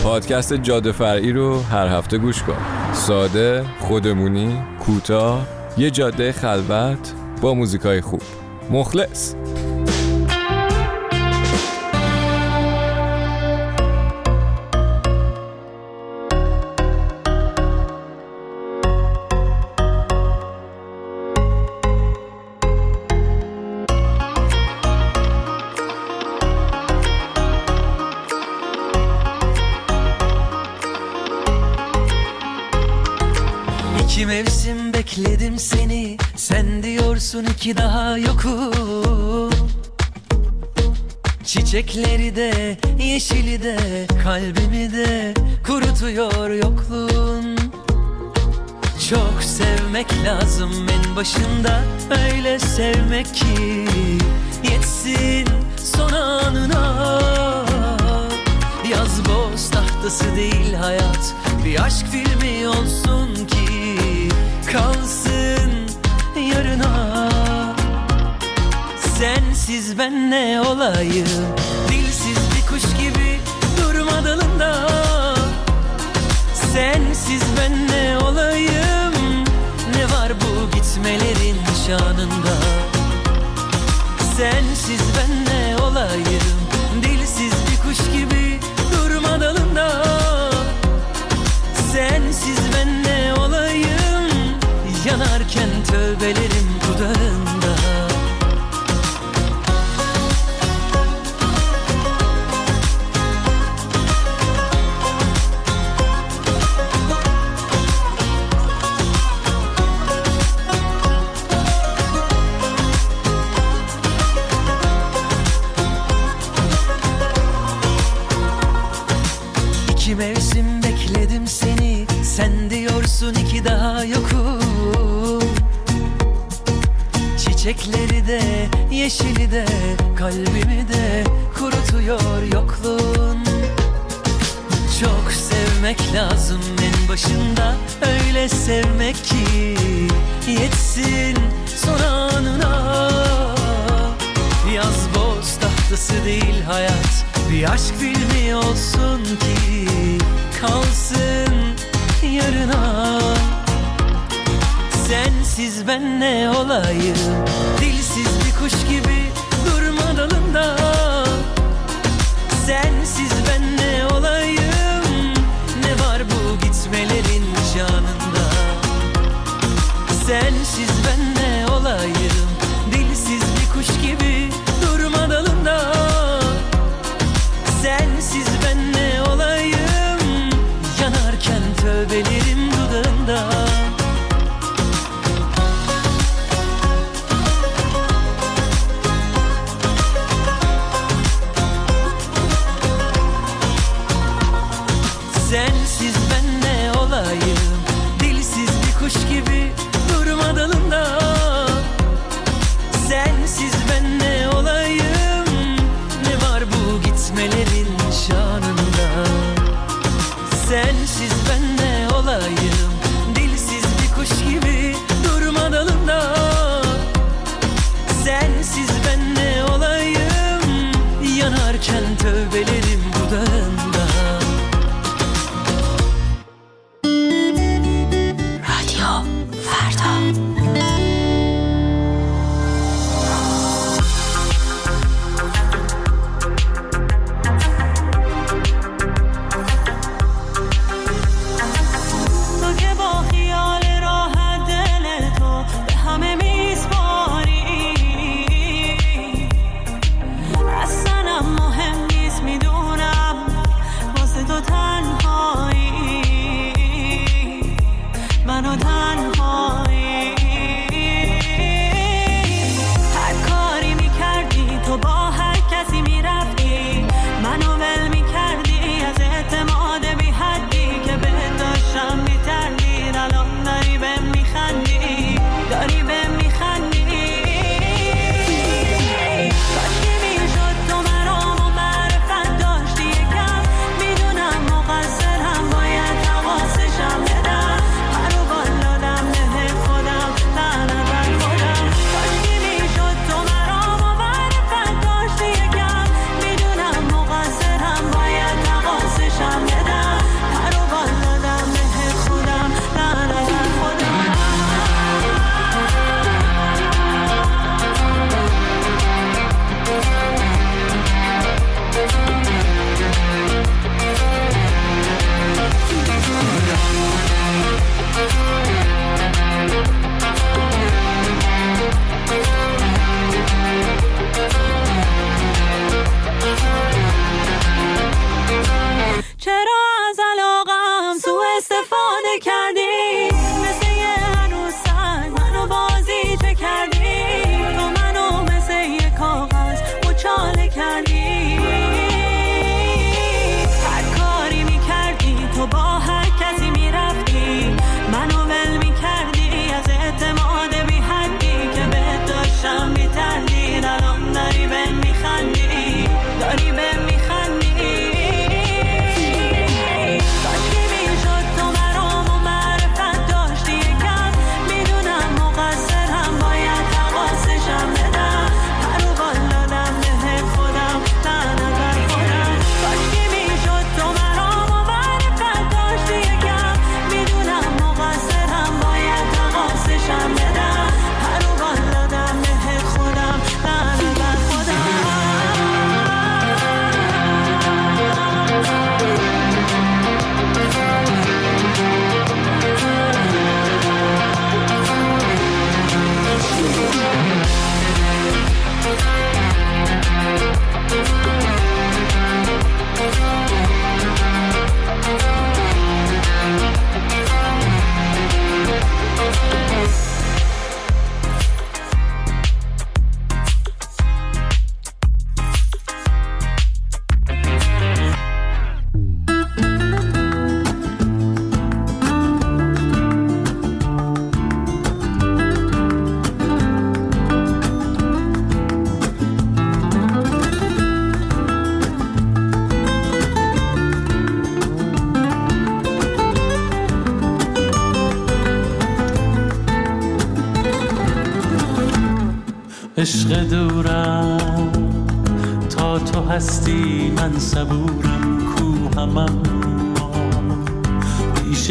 پادکست جاده فرعی رو هر هفته گوش کن. ساده، خودمونی، کوتاه، یه جاده خلوت با موزیکای خوب. مخلص. İki mevsim bekledim seni, sen diyorsun ki daha yokum. Çiçekleri de, yeşili de, kalbimi de kurutuyor yokluğun. Çok sevmek lazım en başında, öyle sevmek ki yetsin son anına. Yaz boz tahtası değil hayat, bir aşk filmi olsun ki kalsın yarına. Sensiz ben ne olayım, dilsiz bir kuş gibi durma dalında. Sensiz ben ne olayım, ne var bu gitmelerin şanında. Sensiz ben ne olayım, dilsiz bir kuş gibi durma dalında. Sensiz ben ne olayım, yanarken tövbelerim dudağında. İki mevsim bekledim seni, sen diyorsun ki daha yokum. Çiçekleri de, yeşili de, kalbimi de kurutuyor yokluğun. Çok sevmek lazım en başında, öyle sevmek ki yetsin son anına. Yaz boz tahtası değil hayat, bir aşk filmi olsun ki kalsın yarına. Sensiz ben ne olayım, dilsiz bir kuş gibi durma dalında. Sensiz ben ne olayım, ne var bu gitmelerin şanında. Sensiz ben ne olayım, dilsiz bir kuş gibi durma dalında. Sensiz ben ne olayım, yanarken tövbelerim dudağında. Sensiz ben ne olayım, dilsiz bir kuş gibi durma dalında. Sensiz ben ne olayım, ne var bu gitmelerin şanında. Sensiz ben ne olayım, dilsiz bir kuş gibi durma dalında. Sensiz ben ne olayım, yanarken tövbelerim dudağında. Radyo Ferda. چه کردی مثل یه عروسک منو بازی چه کردی تو منو مثل یه کاغذ مچاله کردی هر کاری میکردی تو با هر کسی میرفتی منو ول میکردی از اعتماد بی حدی که بهت داشتم میتردی الان داری بهم میخندی داری بهم میخندی کاشکی میشد تو مرام و معرفت داشتی یکم میدونم مقصرم باید حواسشم بدم پرو بالادم به خودم لعنت بر خودم کاشکی میشد تو مرام و معرفت داشتی یکم میدونم مقصرم باید حواسشم بدم پرو بالادم به خودم لعنت بر خودم عشق دورم تا تو هستی من صبورم کوهمم پیش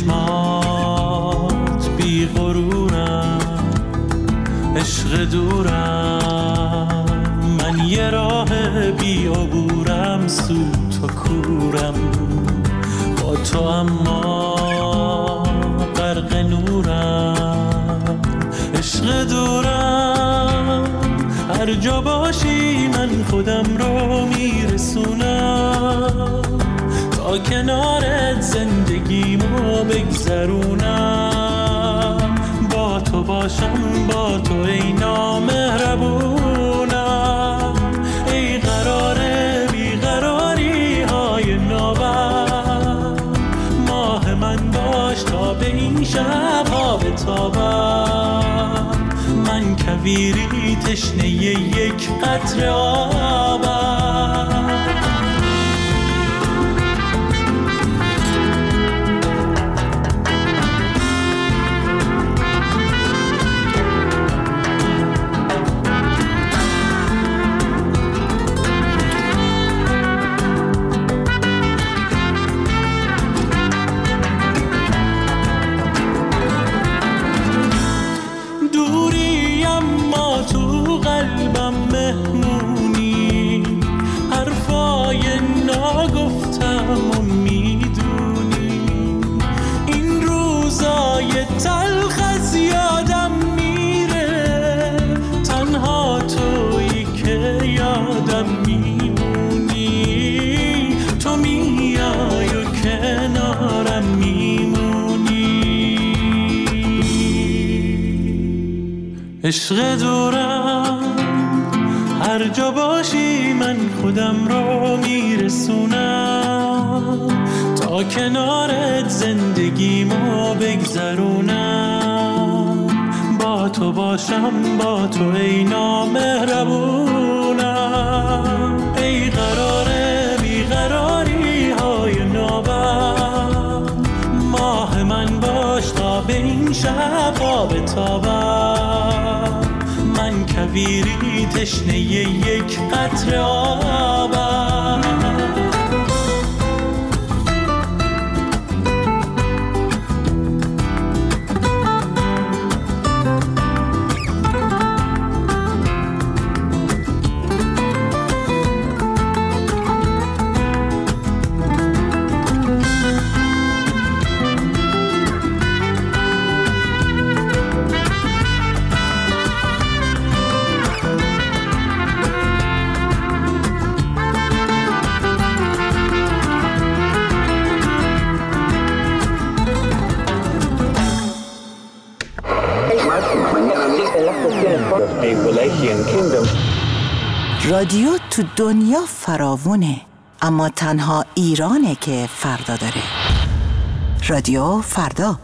چشمات بی غرورم عشق دورم من یه راه بی عبورم سوت و کورم با تو اما غرق نورم عشق دورم هر جا باشی من خودم رو میرسونم تا کنارت زندگیمو بگذرونم با تو باشم با تو ای نامهربونم ای قرار بیقراری های نوبر ماه من باش تا به این شب ها بتابم من کویری تشنه یک قطره آبم عشق دورم هر جا باشی من خودم رو میرسونم تا کنارت زندگیمو بگذرونم با تو باشم با تو ای نامهربونم ای قرار بیقراری های نوبر ماه من باش تا به این شب ها بتابم من کویری تشنه یک قطره آبم رادیو تو دنیا فراوونه، اما تنها ایرانه که فردا داره. رادیو فردا.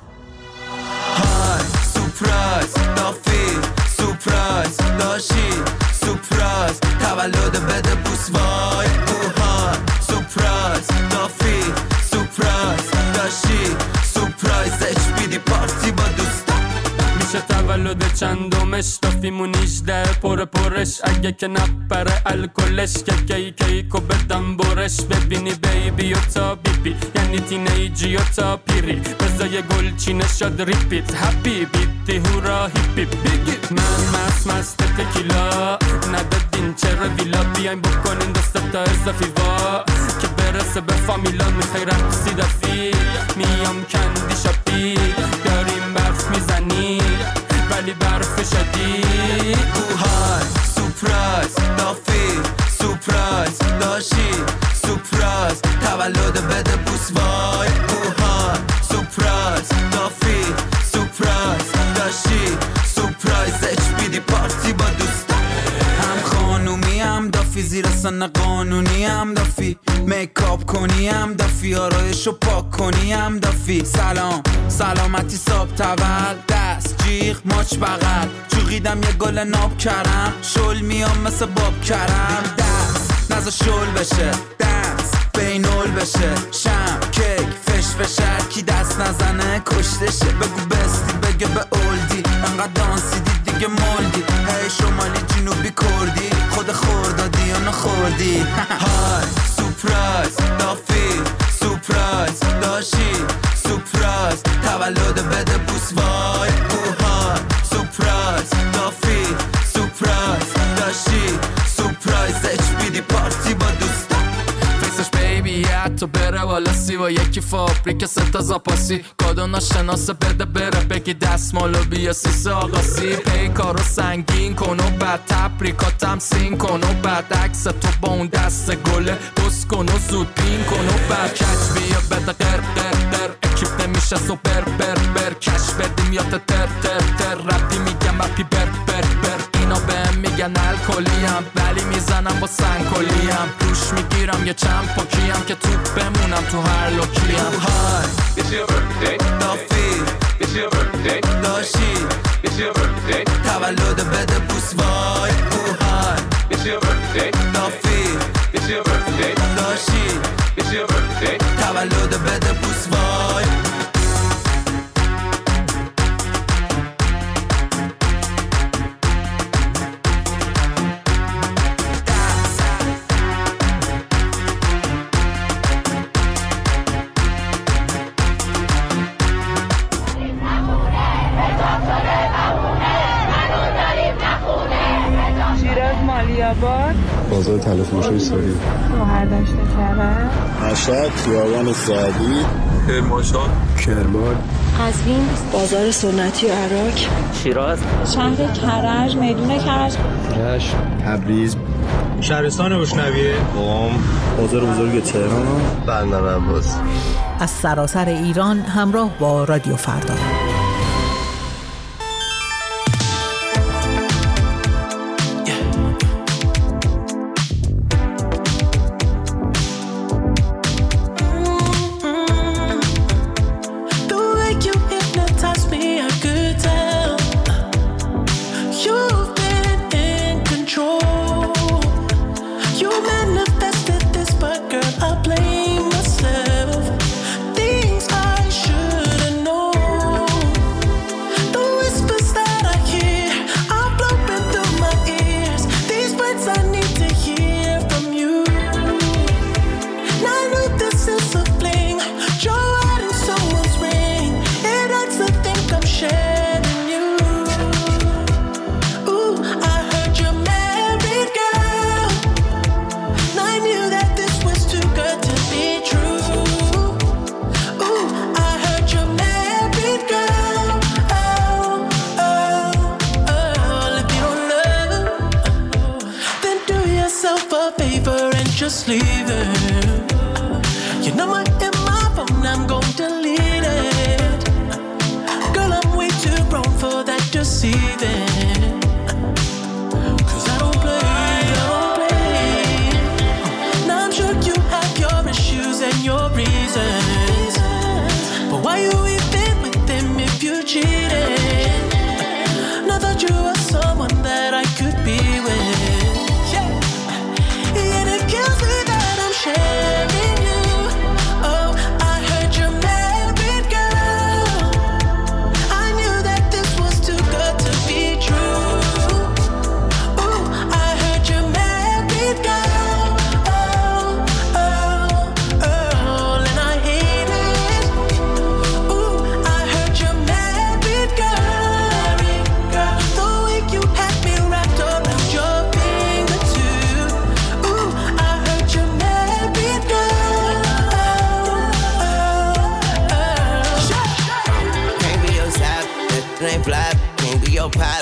های سورپرایز دافی، سورپرایز داشی، سورپرایز تولد بده بوس وای. اوهای سورپرایز دافی، سورپرایز داشی، سورپرایز HBD پارتی با دوستا. میشه تولد چندمش دافیمون 18 پرش اگه که نپره الکلش که کیکو بدم برش. ببینی بیبی و تا بیبی یعنی تینیجی و تا پیری بزای گل چینه شد ریپیت هپی بیتی هورا هیپی بیگی. من مست تکیلا ندادین چرا ویلا بیاین بکنین دست تا اضافی وا که برسه به فامیلا. میخوای رقصی دافی میام کندی شاپی داریم برف میزنی ولی برف شدی. اوهای سورپرایز دافی، سورپرایز داشی، سورپرایز تولد بده بوس وای. اوهای سورپرایز دافی، سورپرایز داشی، سورپرایز HBD پارتی با دوستا. هم خانومی هم دافی، زیر سن قانونی هم دافی، میکاپ کنی هم دافی، آرایشو پاک کنی هم دافی. سلام سلامتی صاحب تول دست جیغ ماچ بغل چوقیدم یه گل ناب کرم شل میام مثل باب کرم. دست نزا شل بشه دست بینول بشه شم کیک فش فشر کی دست نزنه کشتشه. بگو بستی بگه به اولدی انقدر دانسیدی دیگه مولدی. هی شمالی جنوبی کردی خود خوردادی یا نخوردی. های سورپرایز دافی، سورپرایز داشی، سورپرایز تولد بده بوس وای. اوهای سورپرایز دافی، سورپرایز داشی، سورپرایز HBD پارتی با دوستا. فیسش بیبی حتی بره والا سی و یکی فابریک ستا زاپاسی کادو ناشناسه بده بره بگی دستمالو بیا سیس آقاسی. پیکارو سنگین کن و بعد تبریکاتم سین کن و بعد عکس تو با اون دست گله بس کن و زود پین کن و بعد کچ بیا بده قر اکیپ نمیشه سوپر بر کش بدیم یا تر رپی میگم رپی بر اینا بهم میگن الکلیم ولی میزنم با سنگکلیم. روش میگیرم یه چند پاکیم که توپ بمونم تو هر لوکیم. های It's your birthday دافی، It's your birthday داشی، It's your birthday تولد بده بوس وای. اوهای It's your birthday دافی، It's your birthday داشی، It's your birthday تولد بده بوس وای. بازار تلفروشی ساری شهرداشت کرد مشهد خیابان سعدی کرمانشاه کرمان قزوین بازار سنتی و عراق شیراز شهر کرج میدون کرج رشت تبریز شهرستان بوشنویه قم بازار بزرگ تهران بندر عباس. از سراسر ایران همراه با رادیو فردا. Things I should have known.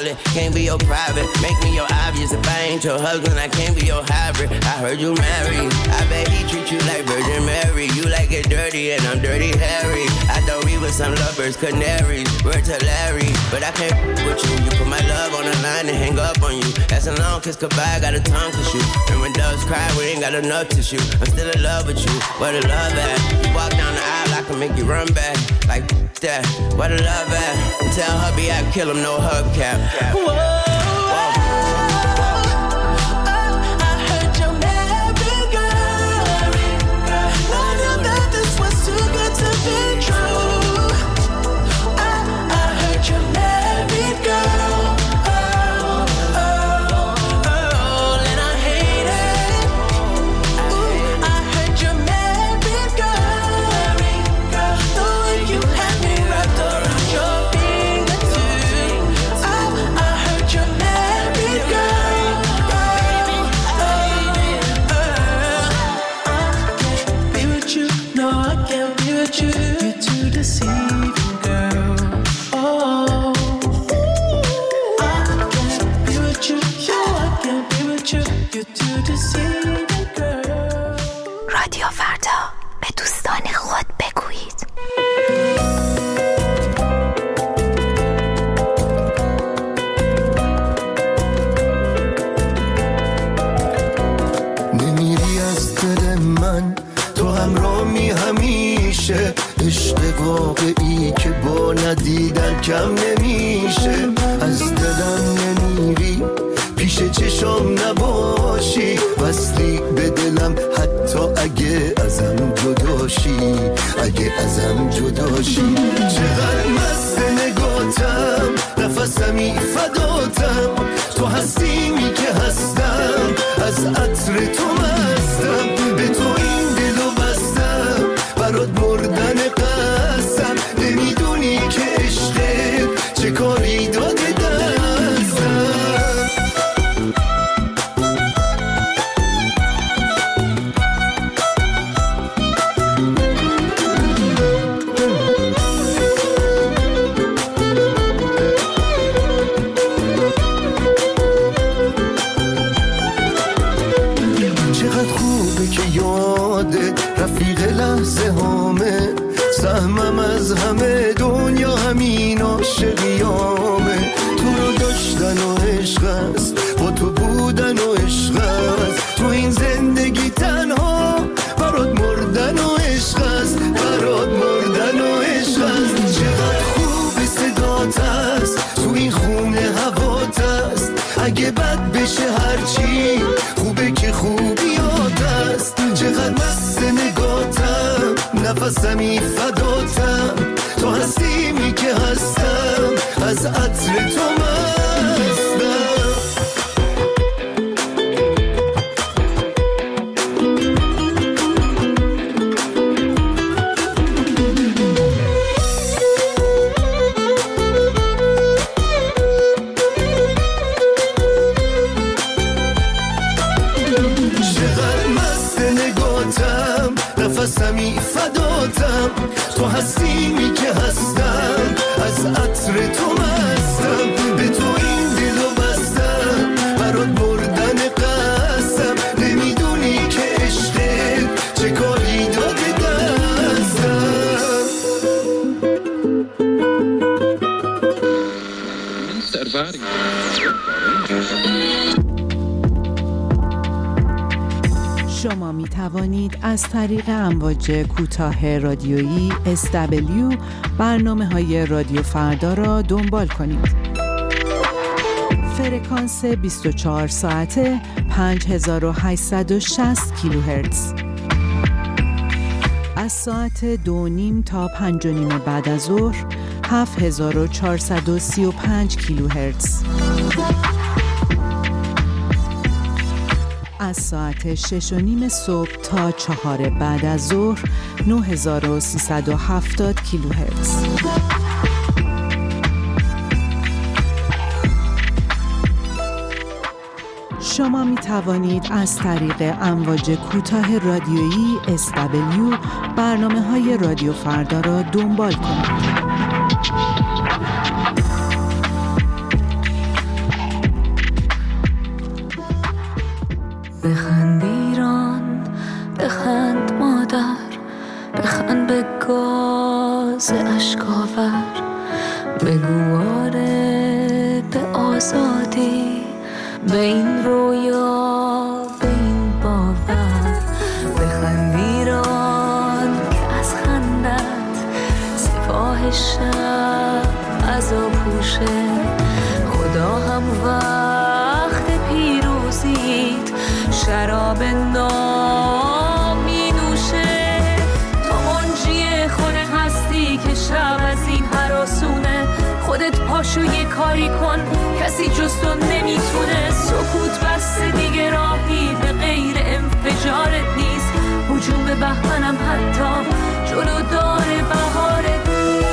public, can't be your private. Make me your obvious. If I ain't your husband, I can't be your hybrid. I heard you married. I bet he treat you like Virgin Mary. You like it dirty and I'm dirty Harry. I thought we were some lovers, canaries. Word to Larry, but I can't with you. You put my love on the line and hang up on you. That's a long kiss goodbye, got a tongue to shoot. And when doves cry, we ain't got enough tissue. I'm still in love with you, where the love at? You walk down the aisle, I can make you run back. Like that, where the love at? And tell hubby I kill him, no hubcap. Whoa. رادیو فردا، به دوستان خود بگویید. نمیری از دل من، تو همراهی همیشه. عشق واقعی که با ندیدن کم نمیشه. از دلم نمیری، پیش چشام نباشی. وصلی به دلم حتی اگه ازم جداشی. اگه ازم جداشی. چقدر مست نگاتم، نفسمی فداتم. تو هستیمی که هستم، از عطر تو مستم. به تو این دلو بستم، برات مردن قسم. نمیدونی که عشقت چه کاری داده دستم. رفیق لحظه هامه، سهمم از همه دنیا همین عاشقیامه. تو رو داشتن و عشق است، با تو بودن و عشق است. تو این زندگی تنها برات مردن و عشق است. برات مردن و عشق است. چقدر خوب صدات است، تو این خونه هوات است. اگه بد بشه هرچی خوبه که خوبیات است. چقدر مست نگاتم، نفسمی فداتم. تو هستیمی که هستم، از عطر تو مستم. نفسمی فداتم. تو هستیمی که هستم، از عطر تو مستم. به تو این دلو بستم، برات مردن قسم. نمیدونی که عشقت چه کاری داده دستم. شما می توانید از طریق امواج کوتاه رادیویی SW برنامه‌های رادیو فردا را دنبال کنید. فرکانس 24 ساعته 5860 کیلوهرتز. از ساعت 2:30 تا 5:30 بعد از ظهر 7435 کیلوهرتز. از ساعت 6:30 صبح تا 4 بعد از ظهر 9370 کیلوهرتز. شما می توانید از طریق امواج کوتاه رادیویی SW برنامه‌های رادیو فردا را دنبال کنید. بخند ایران، بخند مادر، بخند به گاز اشکاور، بگو آره به آزادی، به این رویا، به این باور. بخند ایران که از خندت سپاه شب عزا پوشه، خدا هم وقت پیروزیت شراب نام می نوشه. تو منجی خود هستی که شب از این هراسونه، خودت پاشو یه کاری کن، کسی جز تو نمیتونه. سکوت بسته دیگه راهی به غیر انفجارت نیست، هجوم بهمنم حتی جلو داره بهارت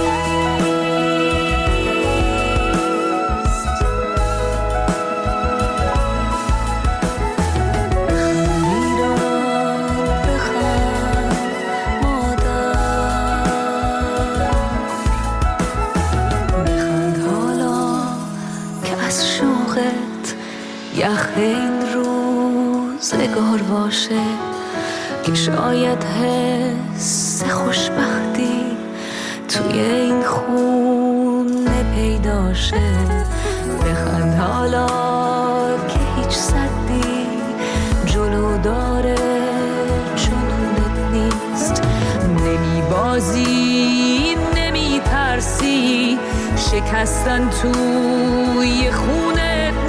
یخ این روزگار باشه که شاید حس خوشبختی توی این خونه پیدا شه. بخند حالا که هیچ صدی جلو داره جنونت نیست، نمی بازی نمی ترسی، شکستن توی خونت